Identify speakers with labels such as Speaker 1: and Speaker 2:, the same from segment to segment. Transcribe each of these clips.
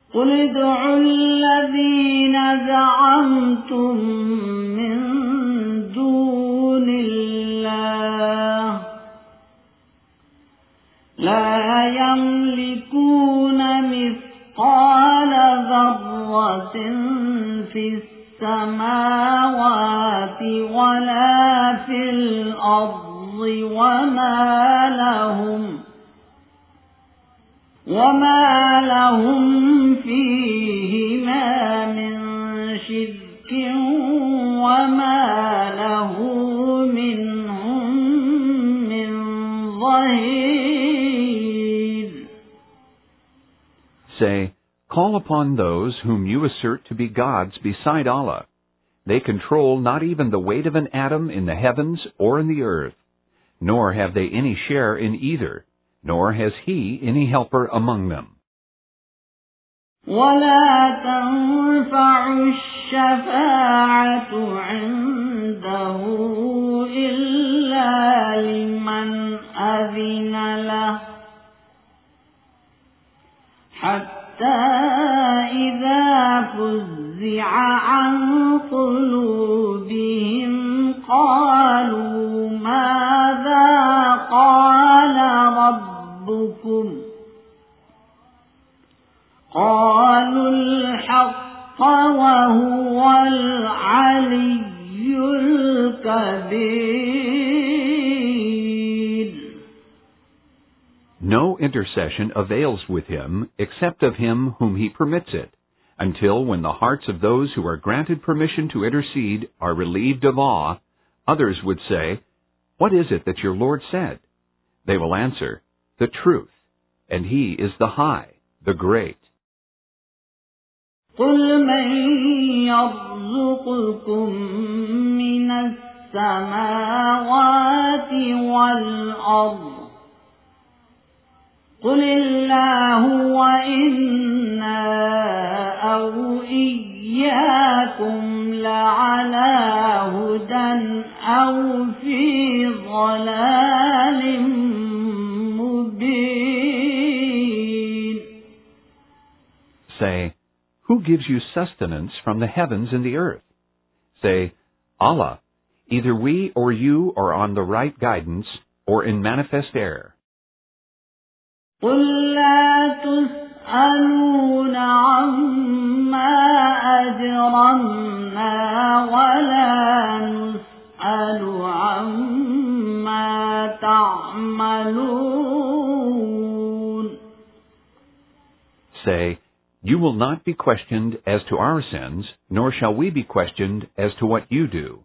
Speaker 1: قل ادعوا الذين زعمتم من دون الله لا يملكون مثقال ذرة في السماوات ولا في الأرض وما لهم فيهما من شرك وما له منهم من ظهير.
Speaker 2: Say, call upon those whom you assert to be gods beside Allah. They control not even the weight of an atom in the heavens or in the earth, nor have they any share in either, nor has He any helper among them.
Speaker 1: ولا تنفع الشفاعة عنده إلا لمن أذن له حتى إذا فزع عن قلوبهم قالوا ماذا قال ربكم قالوا الحق وهو العلي الكبير.
Speaker 2: No intercession avails with him except of him whom he permits it, until when the hearts of those who are granted permission to intercede are relieved of awe, others would say, "What is it that your Lord said?" They will answer, "The truth, and He is the High, the Great."
Speaker 1: قل من يرزقكم من السماوات والأرض قل الله وإنا أو إياكم لعلى هدى أو في ضلال مبين.
Speaker 2: Say, who gives you sustenance from the heavens and the earth? Say, Allah, either we or you are on the right guidance or in manifest error.
Speaker 1: قل لا تسألون عما أجرمنا ولا نسأل عما تعملون.
Speaker 2: Say, you will not be questioned as to our sins, nor shall we be questioned as to what you do.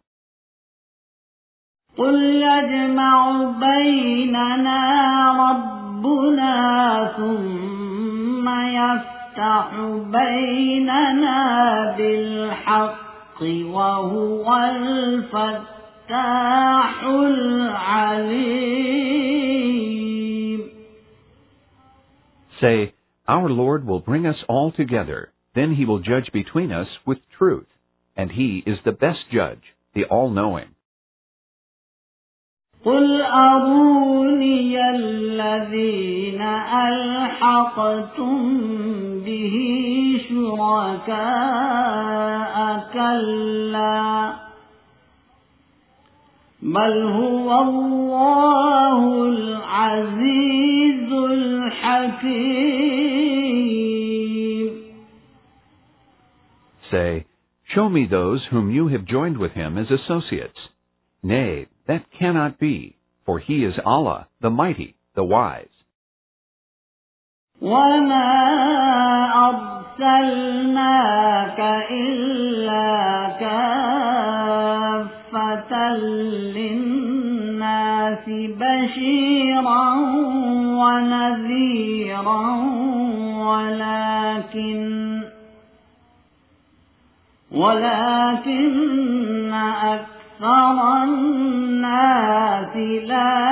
Speaker 1: قل يجمع بيننا ربنا ثم يفتح بيننا بالحق وهو الفتاح العليم.
Speaker 2: Say, our Lord will bring us all together, then He will judge between us with truth, and He is the best judge, the all-knowing.
Speaker 1: قل أروني الذين ألحقتم به شركاء كلا بل هو الله العزيز الحكيم.
Speaker 2: Say, show me those whom you have joined with Him as associates. Nay, that cannot be, for He is Allah, the Mighty, the Wise.
Speaker 1: وَمَا أَرْسَلْنَاكَ إِلَّا كَافَّةً لِلنَّاسِ بَشِيرًا وَنَذِيرًا ولكن أكثر الناس لا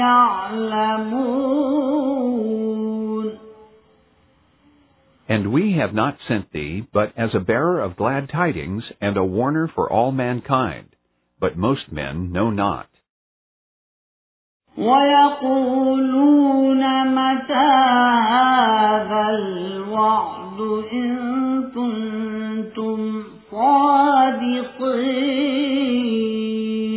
Speaker 1: يعلمون.
Speaker 2: And we have not sent thee but as a bearer of glad tidings and a warner for all mankind, but most men know not.
Speaker 1: ويقولون متى هذا الوعد إن كنتم صادقين.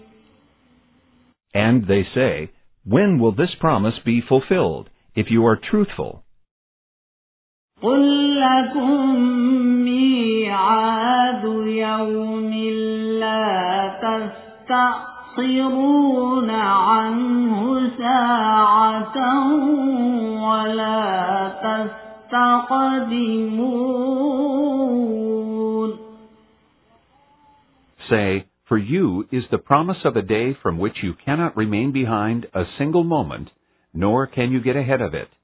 Speaker 2: And they say, when will this promise be fulfilled, if you are truthful?
Speaker 1: قل لكم ميعاد يوم لا تستأخرون عنه ساعة ولا تستقدمون.
Speaker 2: Say, for you is the promise of a day from which you cannot remain behind a single moment, nor can you get ahead of it.